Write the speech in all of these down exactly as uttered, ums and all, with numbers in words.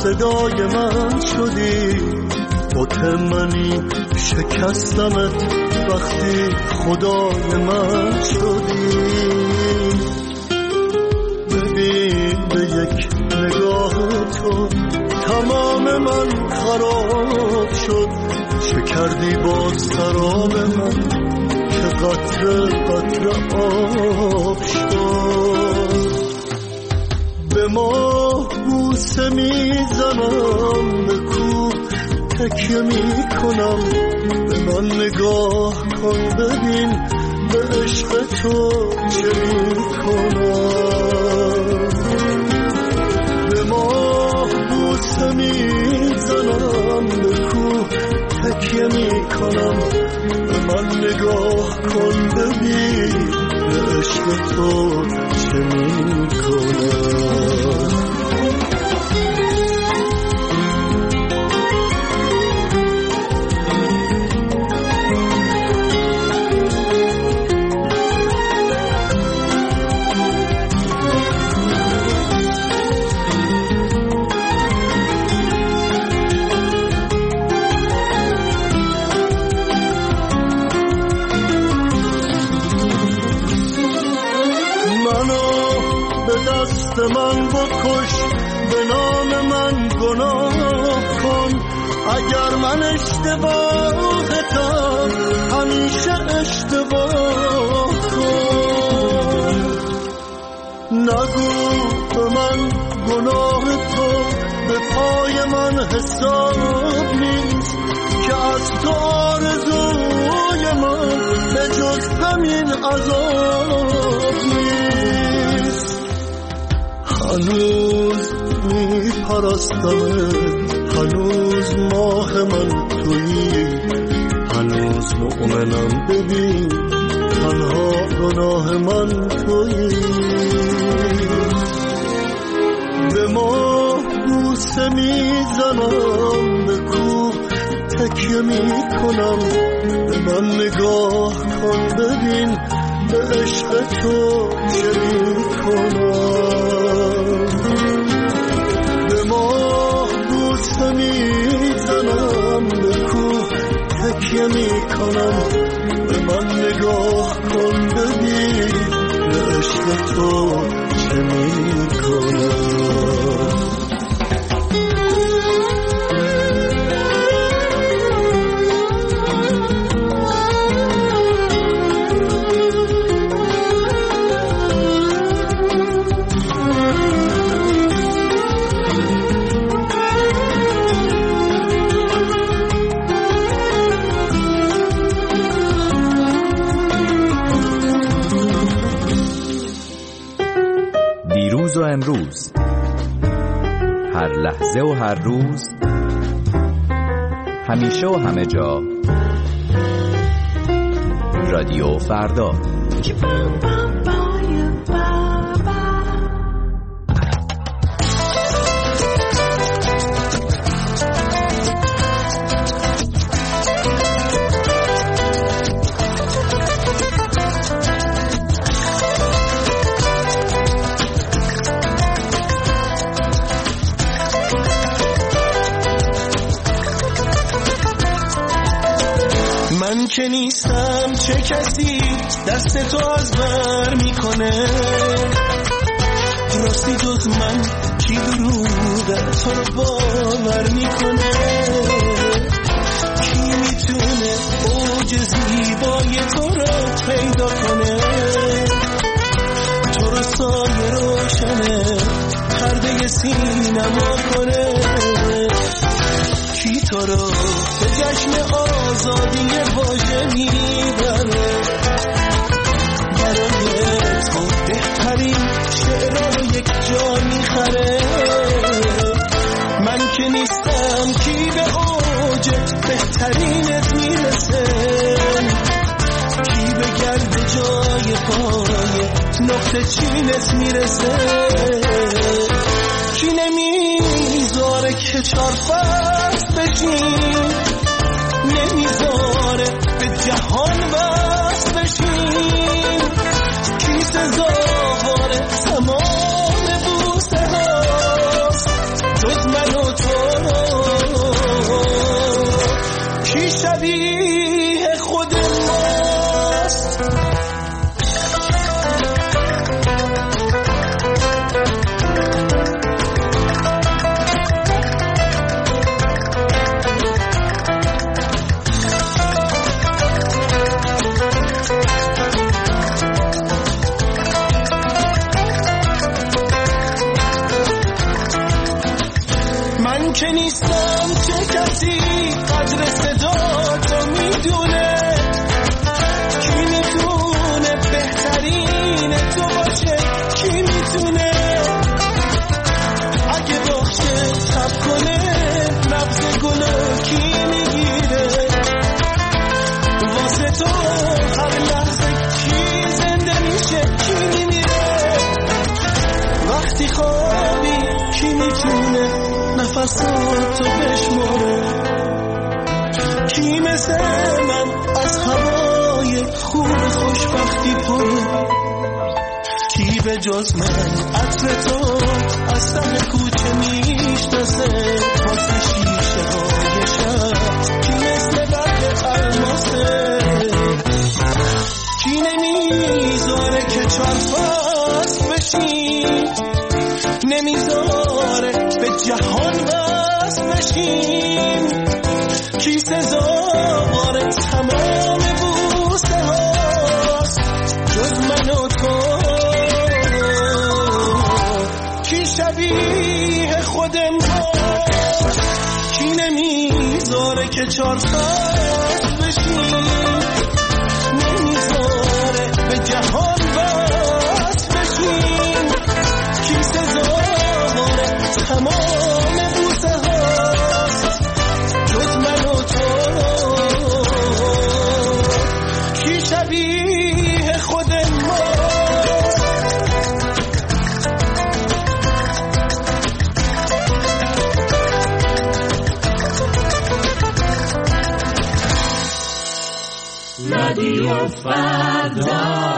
صدای من شدی، بت منی شکستمت وقتی خدای من شدی. ببین به یک نگاه تو تمام من خراب شد، چه کردی با سراب من که قطره قطره آب شد. به ماه بوسه میزنم، به کوه تکیه میکنم، به من نگاه کن ببین به عشق تو چه میکنم. به ماه بوسه میزنم، به کوه تکیه میکنم، به من نگاه کن ببین به عشق تو چه میکنم. من بکش، به نام من گناه کن، اگر من اشتباهتم همیشه اشتباه کن. نگو به من گناه تو به پای من حساب نیست، که از تو آرزوی من به جز همین عذاب نیست. هنوز می پرستمت، هنوز ماه من تویی، هنوز مؤمنم ببین تنها گناه من تویی. به ماه بوسه میزنم، به کوه تکیه میکنم، به من نگاه کن ببین به عشق تو چه میکنم. به ماه بوسه میزنم، به کوه تکیه میکنم، به من نگاه کن ببین به عشق تو چه میکنم. و امروز، هر لحظه و هر روز، همیشه و همه جا، رادیو فردا. من که نیستم چه کسی دست تو از بر میکنه، راستی جز من کی دروغ تو رو باور میکنه. کی میتونه اوج زیبای تو رو پیدا کنه، تو رو سایه روشنه پرده سینما کنه. کی تو رو به جشن آزادی واژه میبره، برای تو بهترین شعرها یک جا میخره. من که نیستم کی به اوج بهترینت میرسه، کی به گرد جای پای نقطه چینت میرسه. کی نمیذاره که چار فصل بشین، نمیذاره به جهان وصل بشین. کی سزاوار تمام بوسه هاست جز من و تو که نیستم چه کسی قدر صدا تو میدونه، کی میتونه بهترین تو باشه، کی میتونه اگه باشه تب کنه نبض گلو کی میگیره، واسه تو هر لحظه کی زنده میشه کی میمیره، وقتی خوابی کی میتونه نفساتو بشماره، کی مثل من از هوای خوب خوشبختی پره، کی به جز من عطر تو از ته کوچه میشناسه، واسه شیشه های شب کی مثل برگ الماسه، کی نمیذاره که چند فصل بشیم، نمیذاره به جهان بس بشیم، کی سزاوار تمام بوسه هاست جز من و تو، کی شبیه خود ماست، کی نمیذاره که چار فصل بشیم، نمیذاره به جهان بس بشیم، کی سزاوار تمام بوسه هاست جز من و تو، کی شبیه خود ماست. رادیو فردا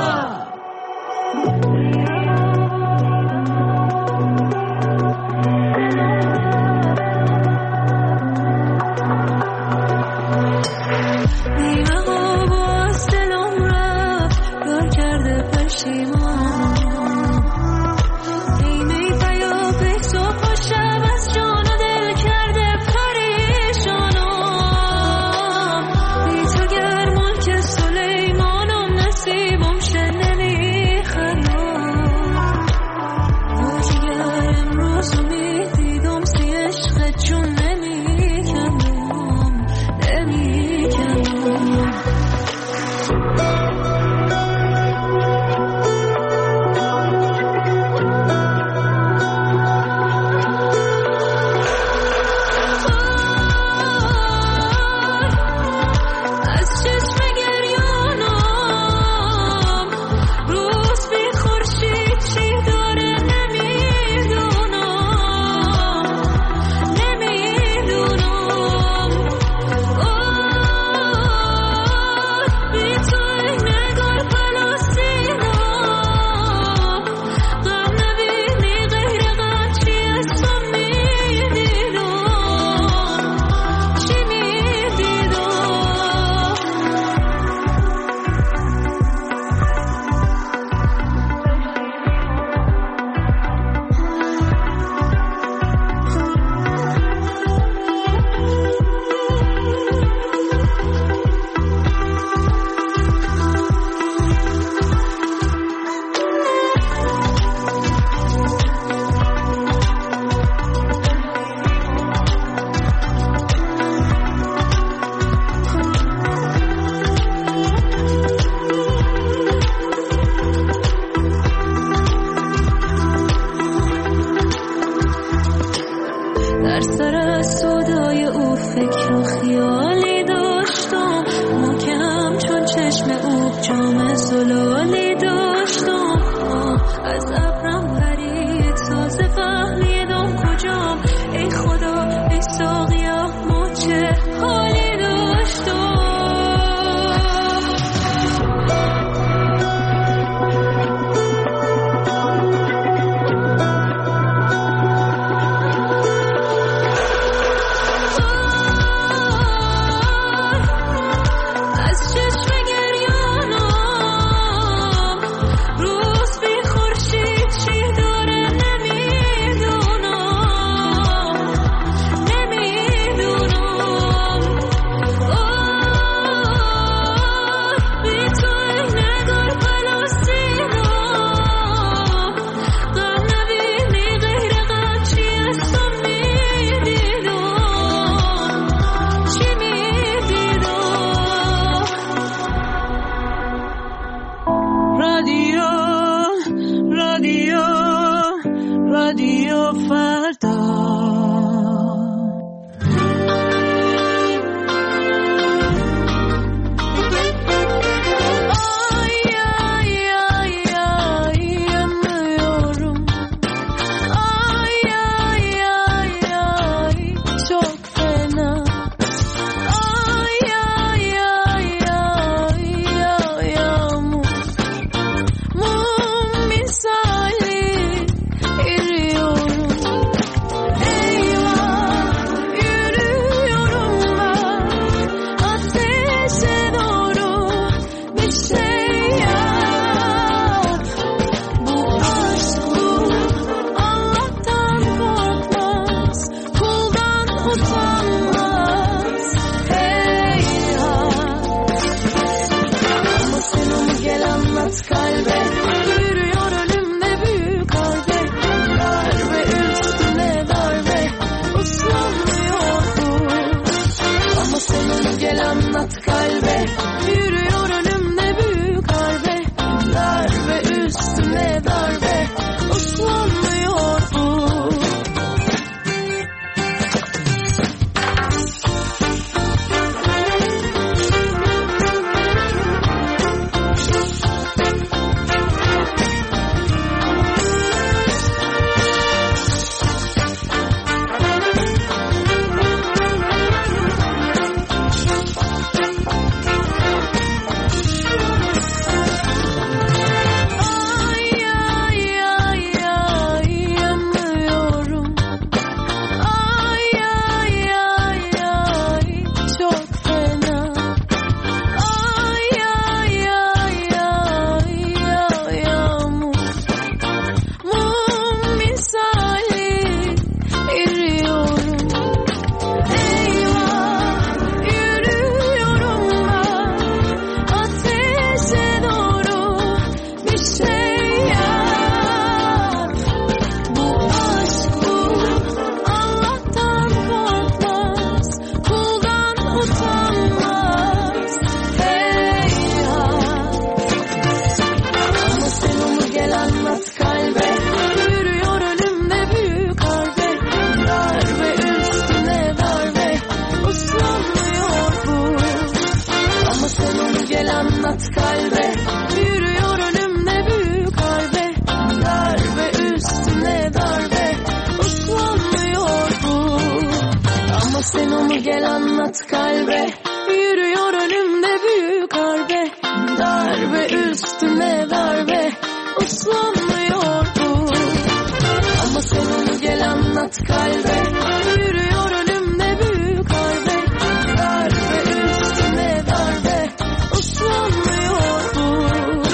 uslanmıyor bu. Ama senin gel anlat kalbe, yürüyor önümde büyük harbe. Darbe üstüne darbe, uslanmıyor bu.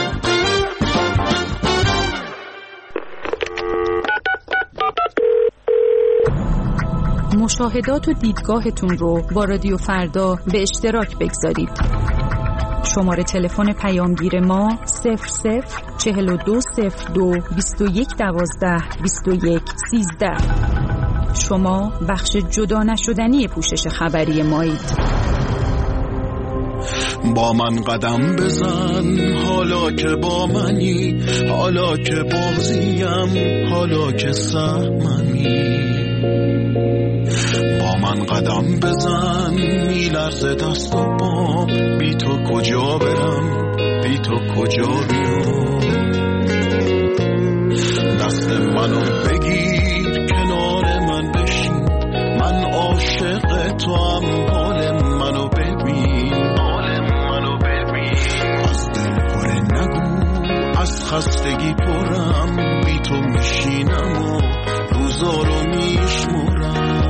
مشاهدات و دیدگاهتون رو با رادیو فردا به اشتراک بگذارید. شماره تلفن پیامگیر ما صفر صفر چهل و دو صفر دو بیست و یک دوازده بیست و یک سیزده. شما بخش جدا نشدنی پوشش خبری مایید. با من قدم بزن حالا که با منی، حالا که بازیم، حالا که سهممی. با من قدم بزن میلرزه دست و پام، بی تو کجا برم، بی تو کجا بیام. دست منو بگیر کنار من بشین، من عاشق تو هم، حال منو ببین، حال منو ببین. از دل پره نگو، از خستگی پرم، بی تو میشینم و روزا رو میشمرم.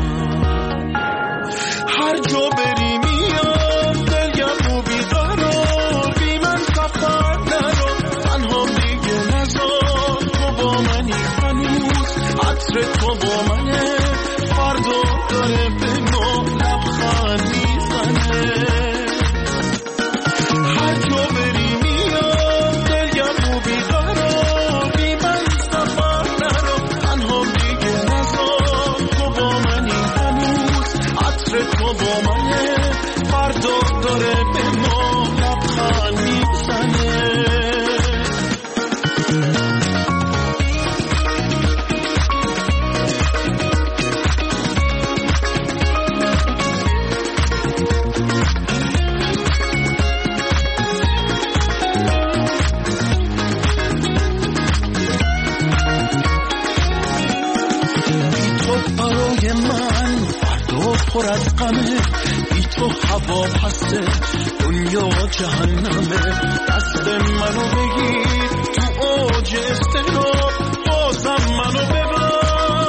هر جا بری میام دلگم و بیقرار، بی من سفر نرو، تنها دیگه نزار. تو با منی هنوز، عطر تو با منه، فردا داره به ما لبخند میزنه. هر جا بری میام دلگم و بیقرار، بی من سفر نرو، تنها دیگه نزار. تو با منی هنوز، عطر تو با منه، فردا داره به ما لبخند میزنه. پر از غمه، بی تو هوا پسته، دنیا جهنمه. دست منو بگیر تو اوج استراب، بازم منو ببر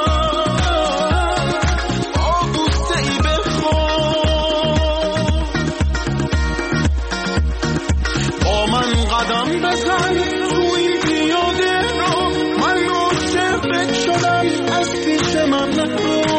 آبوسه ای بخواب. با من قدم بزن تو این پیاده رو، من عاشقت شدم، از پیش من نرو.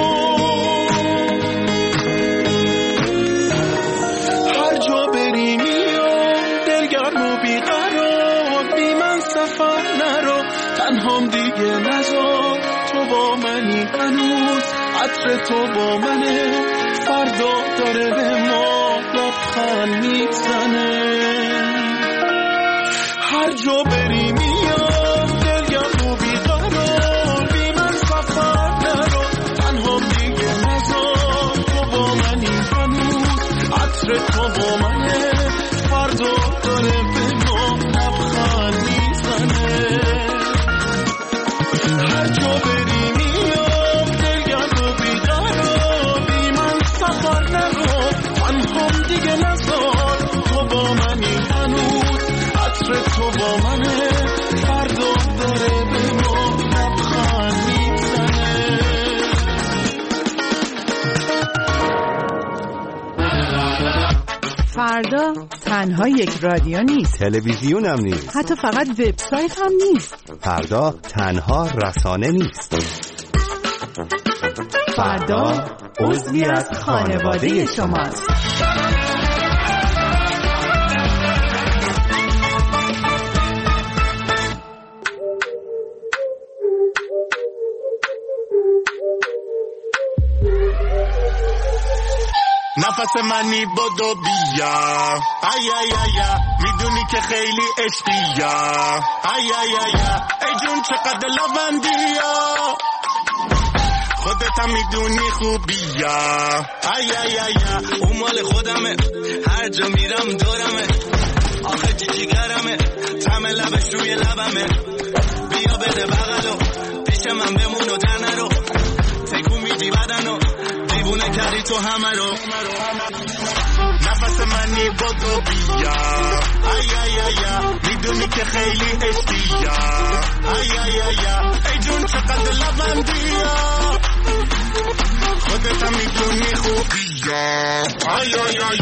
تنهام دیگه نزار، تو با منی هنوز، عطر تو با منه، فردا داره به ما لبخند میزنه. هر جا بری میام دلگم و بیقرار، بی من سفر نرو، تنهام دیگه نزار. تو با منی هنوز، عطر تو با منه، فردا داره به ما لبخند میزنه. هر جا بری میام دلگم و بیقرار، بی من سفر نرو، تنهام دیگه نزار. تو با منی هنوز، عطر تو با منه، فردا داره به ما لبخند میزنه. فردا تنها یک رادیو نیست، تلویزیون هم نیست، حتی فقط وبسایت هم نیست. فردا تنها رسانه نیست. فردا عضوی از خانواده شماست. نفس منی بدو بیا، ای ای ای میدونی که خیلی عشقیا، ای ای ای ای جون چقدر لوندیا، خودت هم میدونی خوبیا، ای ای ای اون مال خودمه، هر جا میرم دورمه، آخه چی جیگرمه، طعم لبش روی لبمه، بیا بده بغلو پیش من بمون و در نرو، تکون میدی بدنو دیوونه کردی تو همه رو. نفس منی بدو بیا، ای ای ای میدونی که خیلی عشقی ای ای ای ای جون چقدر لبندی خودت هم میدونی خوبی ای ای ای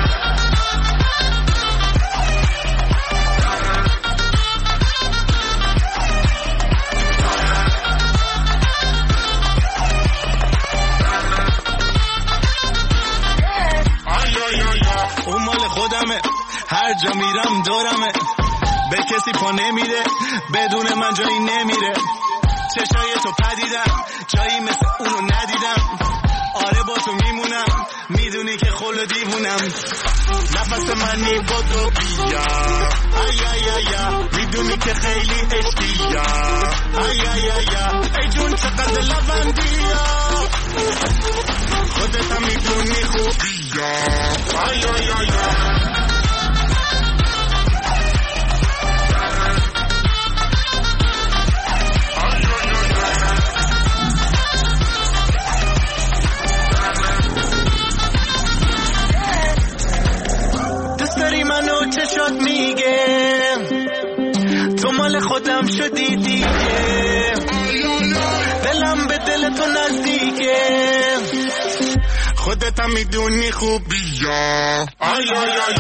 اون مال خودمه هر جا میرم دورمه به کسی پا نمیره بدون من جایی نمیره چشای تو پدیدم جایی مثل اونو ندیدم آره با تو میمونم میدونی که خلو دیوونم نفس منی با تو بیا ای ای ای میدونی که خیلی عشقی ای ای ای ای جون چقدر لبندی خودت هم میدونی خوبی ای ای ای منو چشات میگه تو مال خودم شدی دیگه دلم به دل تو نزدیکه خودت هم میدونی خوبی آی آی آی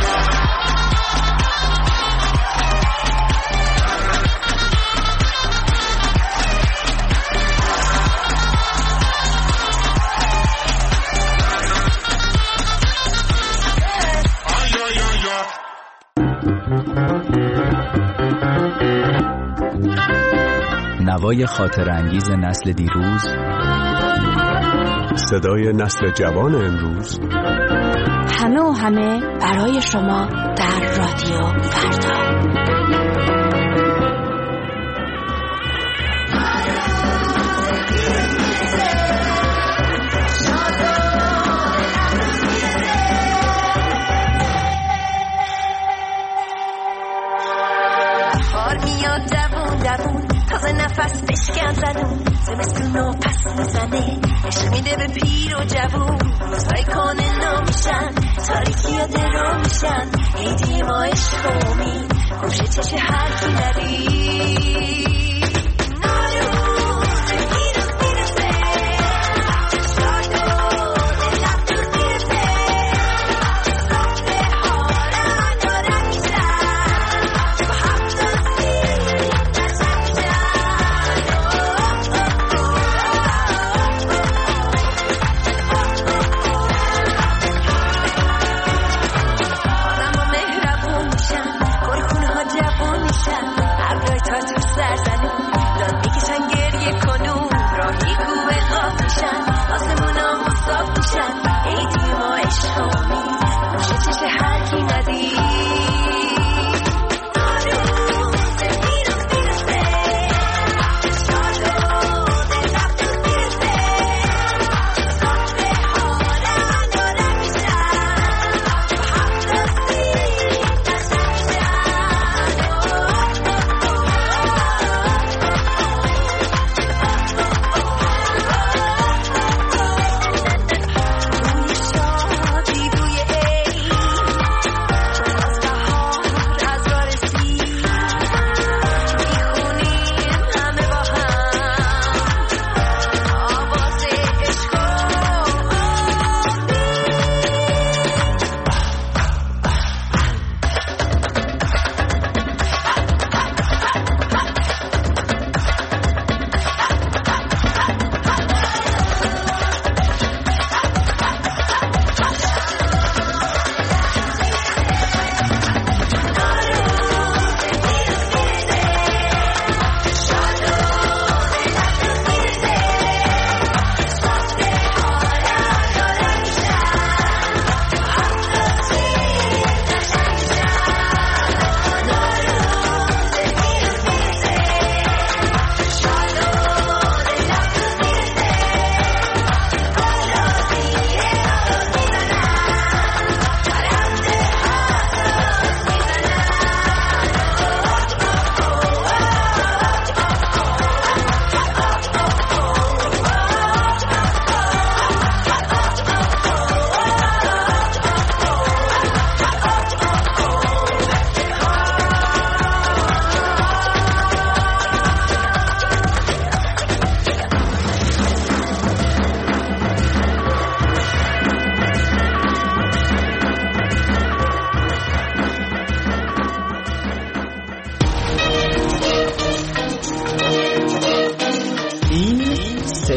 نوای خاطر انگیز نسل دیروز، صدای نسل جوان امروز، همه و همه برای شما در رادیو فردا. تازه نفس بشکن زدون زمستونو پس میزنه عشق میده به پیر و جوون روزهای کانه نمیشن تاریکی ها درو میشن هیدی ما عشق امید گوشه چشه هر کی ندید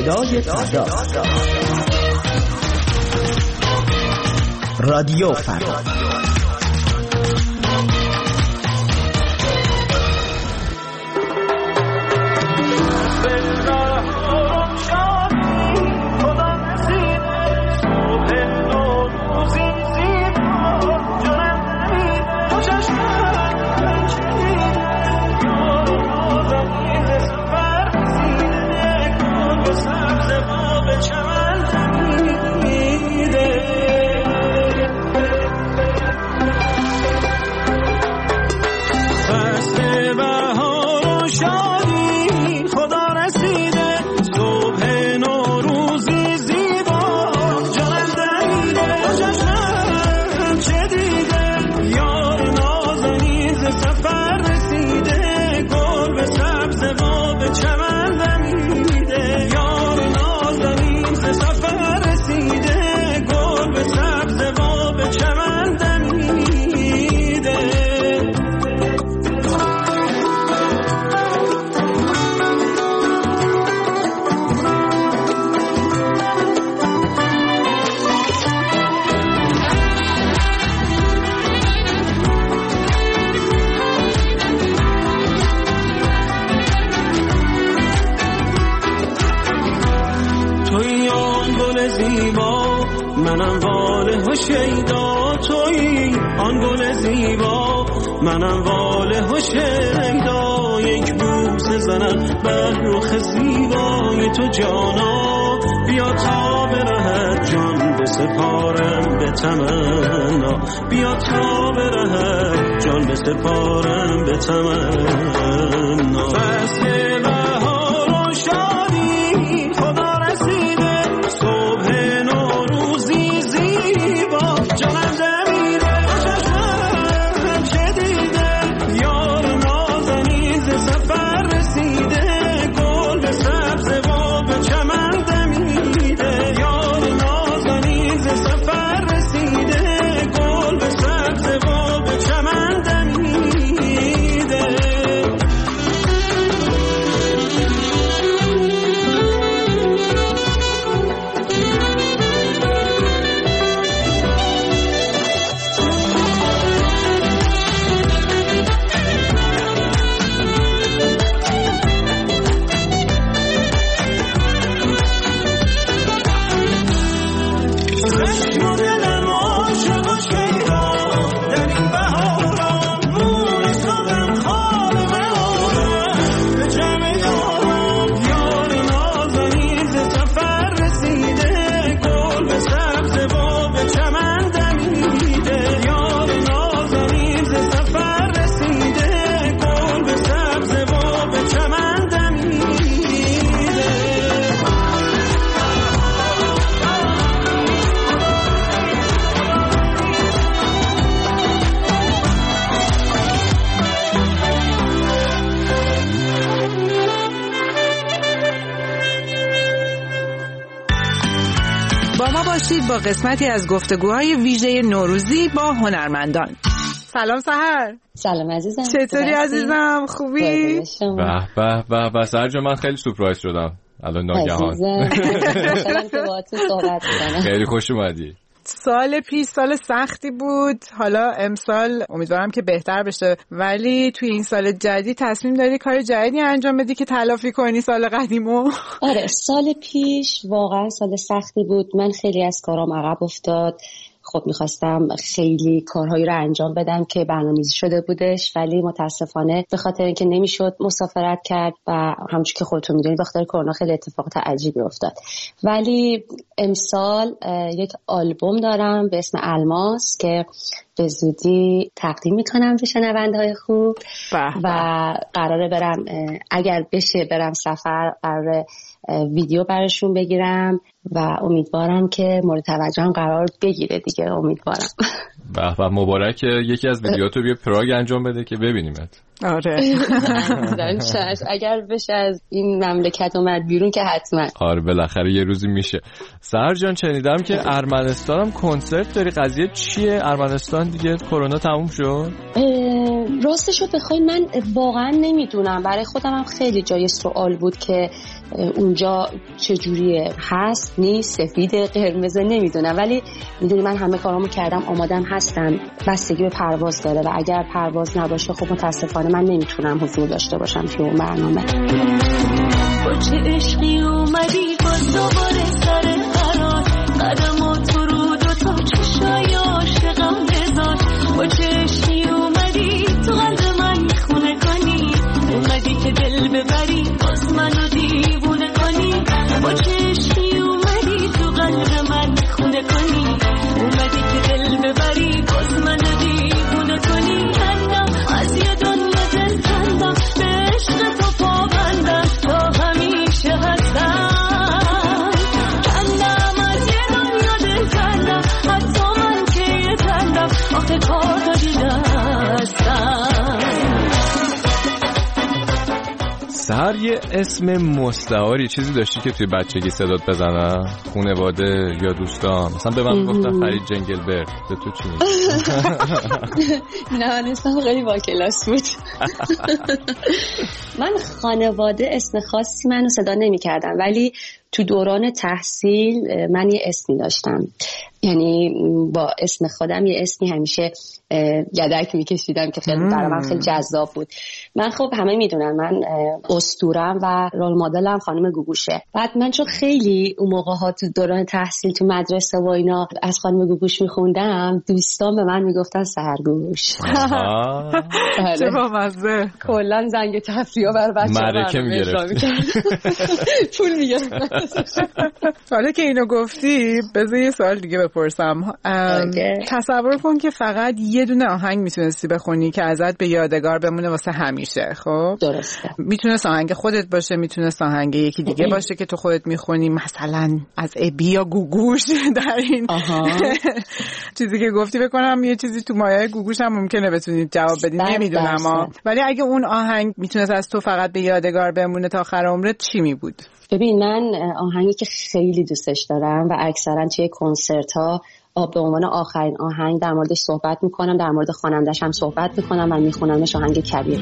صدای فردا. رادیو فردا. منم واله و شیدا تویی آن گل زیبا، منم واله و شیدا. یک بوسه زنم بر رخ زیبای تو جانا، بیا تا به رهت جان بسپارم به تمنا، بیا تا به رهت جان بسپارم به تمنا. فصل بهار و شادی خدا رسیده، صبح نوروزی زیبا جانم دمیده، چشمم شدیده یار نازنین ز سفر رسیده، گل به سبز و به چمن دمیده، یار نازنین ز سفر رسیده، گل به سبز و به چمن دمیده. با قسمتی از گفتگوهای ویژه نوروزی با هنرمندان. سلام سحر. سلام عزیزم. چطوری عزیزم؟ خوبی؟ به به به به سحر جان، من خیلی سورپرایز شدم الان ناگهان. خیلی خوش اومدی. سال پیش سال سختی بود، حالا امسال امیدوارم که بهتر بشه، ولی توی این سال جدید تصمیم داری کار جدیدی انجام بدی که تلافی کنی سال قدیمو؟ آره، سال پیش واقعا سال سختی بود، من خیلی از کارام عقب افتاد. خب میخواستم خیلی کارهایی رو انجام بدم که برنامه‌ریزی شده بودش، ولی متاسفانه به خاطر اینکه نمیشد مسافرت کرد و همونجوری که خودتون میدونید به خاطر کرونا خیلی اتفاقات عجیبی افتاد. ولی امسال یک آلبوم دارم به اسم الماس که به زودی تقدیم میکنم به شنونده‌های خوب و قراره برم، اگر بشه برم سفر، قراره ویدیو براشون بگیرم و امیدوارم که مورد توجه هم قرار بگیره دیگه. امیدوارم. به به، مبارک. یکی از ویدیوهاتو بیا پراگ انجام بده که ببینیمت. آره اگر بشه از این مملکت اومد بیرون که حتما. آره بالاخره یه روزی میشه. سحر جان شنیدم که ارمنستان هم کنسرت داری، قضیه چیه؟ ارمنستان دیگه کرونا تموم شد؟ راستشو بخوای من واقعا نمیدونم، برای خودم هم خیلی جای سوال بود که اونجا چجوریه، هست نیست، سفید قرمزه، نمیدونم. ولی میدونی من همه کارامو کردم، آمادم هستم، بستگی به پرواز داره و اگر پرواز نباشه خب متاسفانه من نمیتونم حضور داشته باشم توی اون برنامه. با چه عشقی اومدی باز دوباره سر قرار، قدماتو رو دو تا چشای عاشقم بذار. با چه عشقی اومدی تو قلب من خونه کنی، اومدی که دل ببری باز منو دیوونه کنی. با چه عشقی اومدی تو قلب من خونه کنی، اومدی که دل ببری باز منو دیوونه کنی. کندم از یه دنیا دل کندم، به عشق تو پابندم تا همیشه هستم. کندم از یه دنیا دل کندم، حتی من که یه کندم آخه کار داری دستم. سحر یه اسم مستعاری چیزی داشتی که توی بچگی صدات بزنن؟ خانواده یا دوستان؟ مثلا به من گفتن فرید جنگلبرد، به تو چی میگن؟ نه اسمم خیلی با کلاس بود. من خانواده اسم خاصی منو صدا نمی کردم، ولی تو دوران تحصیل من یه اسمی داشتم، یعنی با اسم خودم یه اسمی همیشه یدک میکشیدم که خیلی برای من خیلی جذاب بود. من خب همه میدونن من اسطورم و رول مدلم خانم گوگوشه. بعد من چون خیلی اون موقع ها تو دوران تحصیل تو مدرسه و اینا از خانم گوگوش میخوندم، دوستان به من میگفتن سحر گوگوش. چه بامزه. کلا زنگ تفریح برای بچه‌ها معرکه میگرفت، پول میگرفت. حالا که اینو گفتی بذار یه سوال دیگه بپرسم. تصور کن که فقط یه دونه آهنگ میتونستی بخونی که ازت به یادگار بمونه واسه همیشه. خب درسته. میتونه آهنگ خودت باشه، میتونه آهنگ یکی دیگه باشه که تو خودت میخونی، مثلا از ابی یا گوگوش. در این چیزی که گفتی بکنم یه چیزی تو مایه گوگوش هم ممکنه بتونید جواب بدین، نمیدونم. ولی اگه اون آهنگ میتونه از تو فقط به یادگار بمونه تا آخر عمرت، چی می بود؟ ببین من آهنگی که خیلی دوستش دارم و اکثرا توی کنسرت ها به عنوان آخرین آهنگ در موردش صحبت میکنم، در مورد خواننده‌اش هم صحبت میکنم و میخونمش، آهنگ کبیره.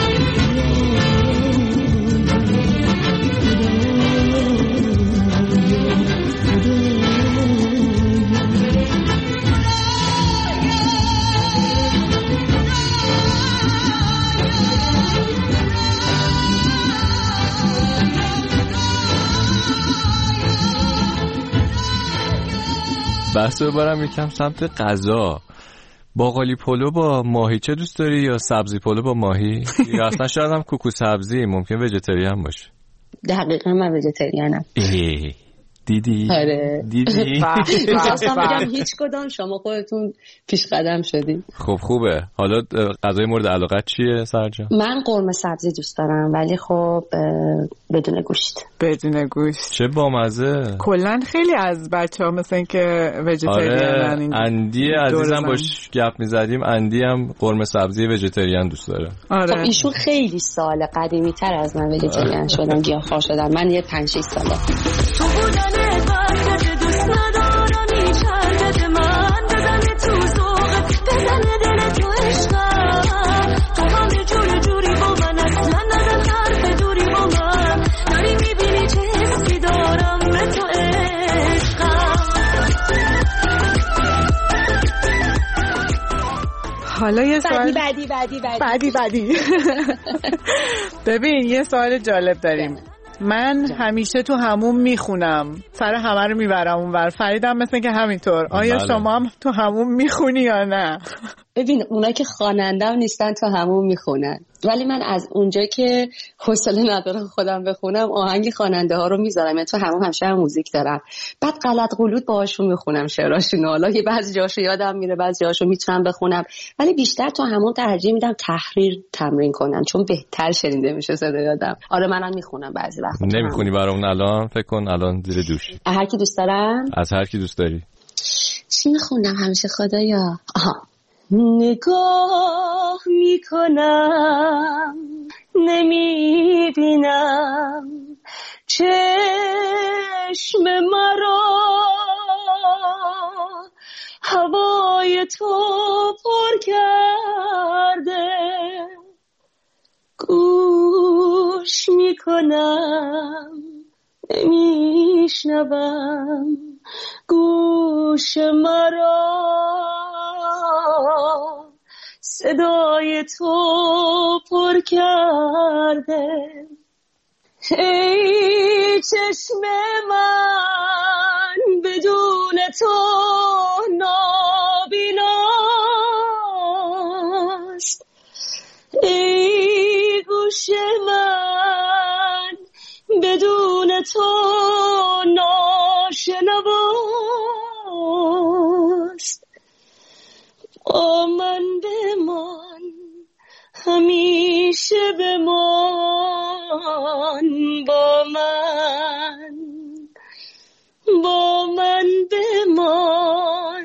بحث ببرم یکم سمت غذا. باقالی پلو با ماهیچه دوست داری یا سبزی پلو با ماهی؟ یا اصلا شاید هم کوکو سبزی، ممکن ویژیتریان باشه. دقیقا من ویژیتریانم. دیدی؟ آره دیدی؟ می‌خواستم بگم هیچ کدام، شما خودتون پیش قدم شدین. خب خوبه. حالا غذای مورد علاقت چیه سرجان؟ من قرمه سبزی دوست دارم، ولی خب بدون گوشت. بدون گوشت چه بامزه. کلا خیلی از بچه‌ها مثل این که ویژیتریانن. آره اندی عزیزم باش گپ می‌زدیم، اندی هم قرمه سبزی ویژیتریان دوست داره. آره. خب ایشون خیلی سال قدیمی‌تر از من ویژیتریان شدن، گیاهخوار شدن. من یه پنج شش ساله. تو بودن فرقت دوست ندارم هیچ حرکت من، بزنه تو ذوقت، بزنه دل تو عشقم، تو همه جور جوری با من، اصلا نزن حرف دوری با من، داری میبینی چه حسی دارم به تو عشقم. حالا یه سوال بعدی بعدی بعدی بعدی بعدی ببین یه سوال جالب داریم. من همیشه تو هموم میخونم، سر همه رو میبرم اونور. فریدم مثل که همینطور. آیا بله. شما هم تو هموم میخونی یا نه؟ ببین اونا که خواننده‌ام نیستن تو همون میخونن، ولی من از اونجا که حوصله ندارم خودم بخونم آهنگ خواننده ها رو میذارم، یعنی تو همون همیشه هم موزیک دارم، بعد غلط غلوط باهاشون میخونم شعراشون. حالا یه بعضی جاشو یادم میره، بعضی جاشو میتونم بخونم، ولی بیشتر تو همون ترجیح میدم تحریر تمرین کنم، چون بهتر شنیده میشه صدای آدم. آره منم میخونم بعضی وقتا. نمیخونی برامون الان؟ فکر کن الان زیر دوش. هر کی دوست دارم؟ از هر کی دوست داری. چی میخونم همیشه خدایا؟ آها نگاه میکنم نمیبینم چشم مرا هوای تو پر کرده گوش میکنم نمیشنوم گوش مرا صدای تو پر کرده ای چشم من بدون تو نابیناست ای گوش من بدون تو ناشنواست با من بمان همیشه بمان با من با من بمان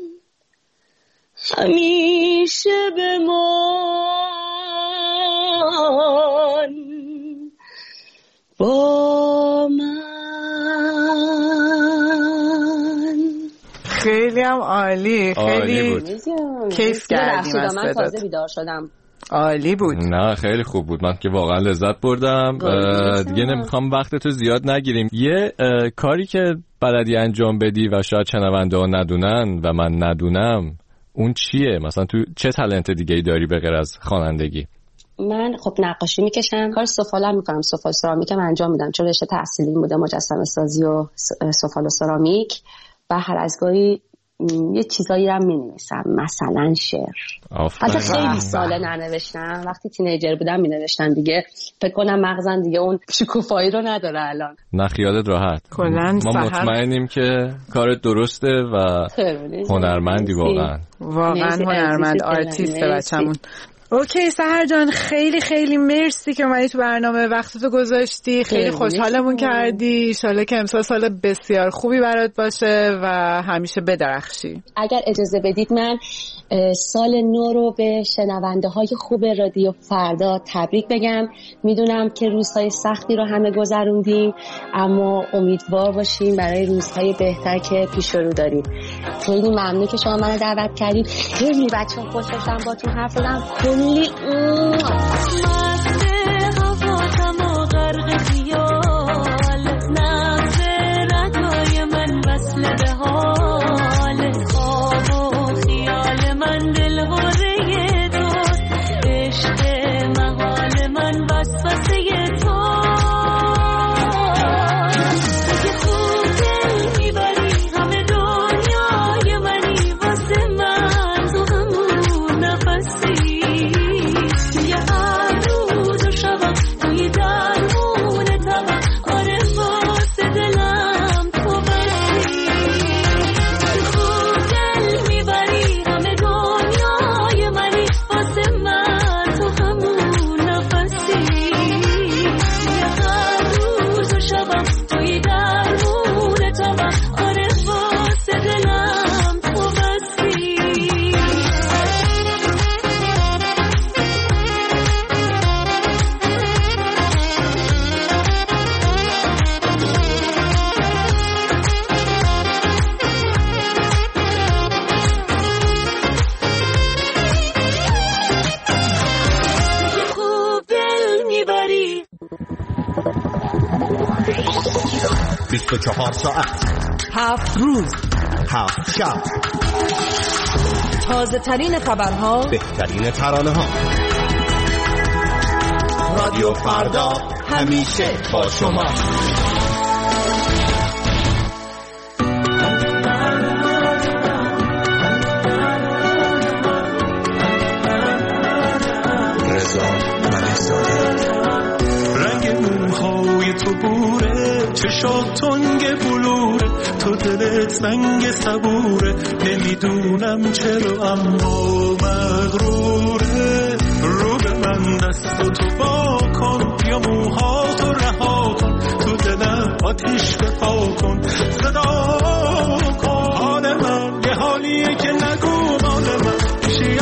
همیشه بمان با من. خیلی هم عالی، خیلی کیف کردیم از من تازه بیدار شدم. عالی بود. نه خیلی خوب بود، من که واقعا لذت بردم. دیگه نمیخوام وقتتو زیاد نگیریم. یه کاری که بلدی انجام بدی و شاید شنونده ها ندونن و من ندونم اون چیه؟ مثلا تو چه تالنت دیگه ای داری به غیر از خوانندگی؟ من خب نقاشی میکشم، کار سفالم میکنم، سفال سرامیکم انجام میدم چون رشته تحصیلی بوده مجسمه سازی و سفال و سرامیک و هر از گاهی یه چیزایی هم مینویسم، مثلا شعر. حتی خیلی ساله ننوشتم، وقتی تینیجر بودم مینوشتم دیگه. فکر کنم مغزم دیگه اون شکوفایی رو نداره الان. نه خیالت راحت، ما مطمئنیم که کارت درسته و هنرمندی واقعا واقعا هنرمند، آرتیسته بچمون. اوکی سحر جان، خیلی خیلی مرسی که اومدی تو برنامه، وقتتو گذاشتی، خیلی خوشحالمون کردی. انشالله که امسال سال بسیار خوبی برات باشه و همیشه بدرخشی. اگر اجازه بدید من سال نو رو به شنونده های خوب رادیو فردا تبریک بگم. میدونم که روزهای سختی رو همه گذروندیم، اما امیدوار باشیم برای روزهای بهتر که پیش رو داریم. خیلی ممنون که شما منو دعوت کردید. خیلی بچه‌ها خوش داشتم باهاتون حرف زدم. کلی بیست و چهار ساعت، هفت روز، هفت شب، تازه ترین خبرها، بهترین ترانه ها. رادیو فردا همیشه با شما. چشات تنگ بلوره، تو دلت سنگ صبوره، نمیدونم چرا اما مغروره. رو به من دست و تو با کن، یا موهاتو رها کن، تو دلم آتیش بپا کن، صدا کن. حال من یه حالیه که نگو مال من، پیشی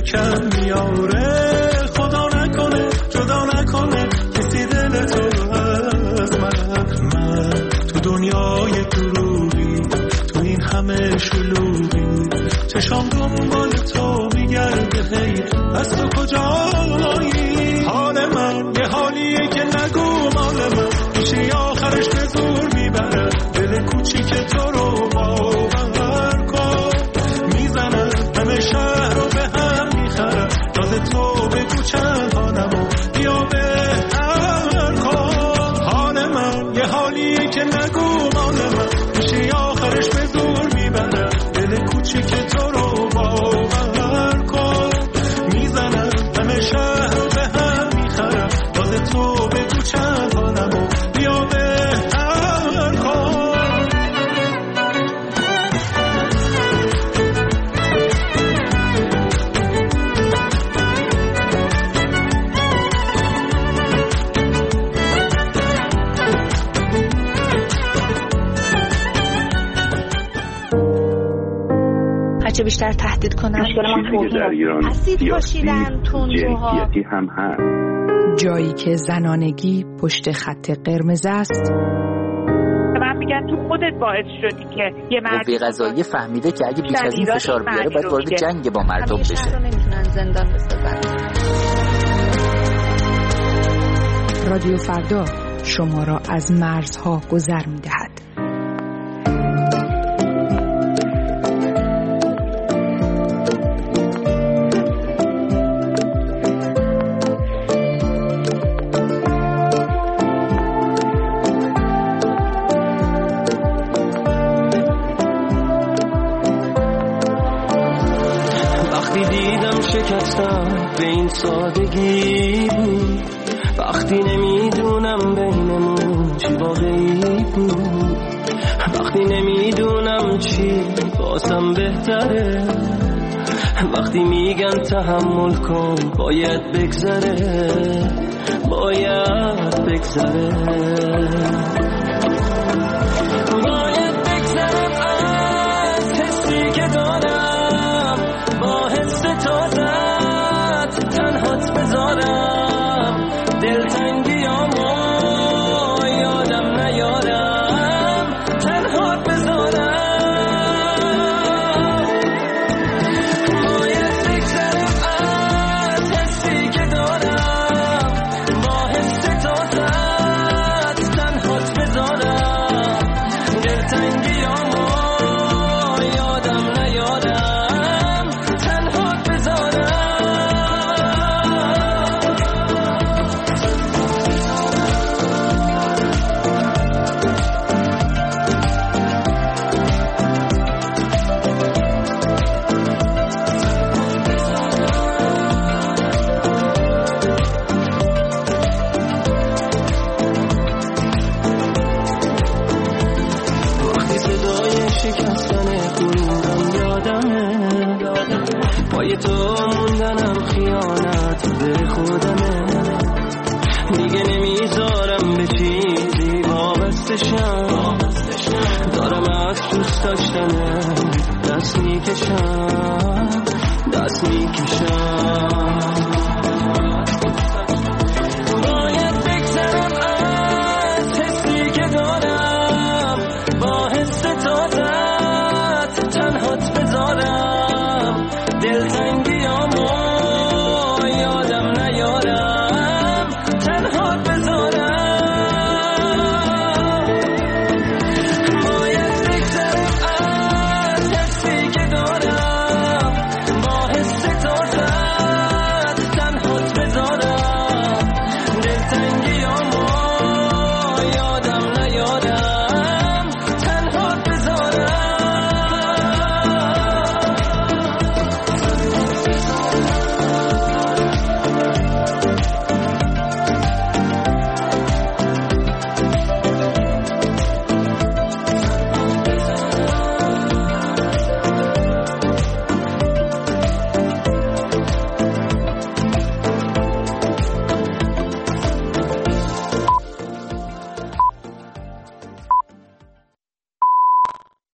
کم میاره. خدا نکنه جدا نکنه کسی دل تو از من. من تو دنیای دروغی، تو این همه شلوغی، چشام دنبال تو میگرده هی از تو کجایی. حال من یه حالیه که نگو مال من، میشه آخرش به زور میبره دل کوچیک تو رو باور کن. میزنم همه شهر رو به هم میخرم، تازه تو بگو چند حالمو بیا بهتر کن. حال من یه حالیه که نگو مال من، میشه آخرش به زور میبره دل کوچیک تو رو باور کن. میزنم همه شهر رو به هم میخرم، تازه تو بگو چند حالمو بیا بهتر کن. هرچه بیشتر تهدید کنن چیزی در ایران سیاسی جنسیتی هم هست. جایی که زنانگی پشت خط قرمز است. من میگن تو خودت باعث شدی که یه مرد قوه قضاییه فهمیده که اگه بیش از این فشار بیاره باید وارد جنگ با مردم بشه. نمیتونن زندان بسازن. رادیو فردا شما را از مرزها گذر میدهد. به این سادگی بود، وقتی نمیدونم بینمون چی واقعی بود، وقتی نمیدونم چی بازم بهتره، وقتی میگن تحمل کن باید بگذره، باید بگذره، باید بگذرم از حسی که دارم، با حس تازت تنهات بذارم، دلتنگیامو یادم نیارم، تنهات بذارم، باید بگذرم از حسی که دارم، با حس تازت تنهات بذارم، دلتنگیامو یادم نیارم، تنهات بذارم. وقتی صدای شکستن قلوبم یادمه، پای تو موندنم خیانت به خودمه، دیگه نمیذارم به چیزی وابستشم، دارم از دوست داشتنه دست میکشم، دست میکشم.